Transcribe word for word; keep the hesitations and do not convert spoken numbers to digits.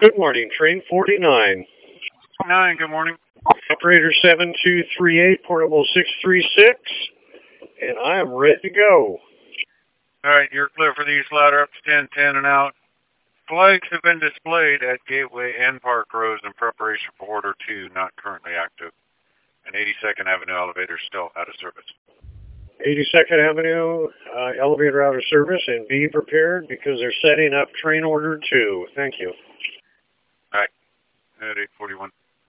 Good morning, train forty-nine. Nine, good morning. Operator seven two three eight, portable six three six, and I am ready to go. All right, you're clear for these ladder ups ten ten and out. Flags have been displayed at Gateway and Park Roads in preparation for Order two, not currently active. And eighty-second Avenue elevator still out of service. eighty-second Avenue uh, elevator out of service, and be prepared because they're setting up train order two. Thank you. All right, at eight forty-one.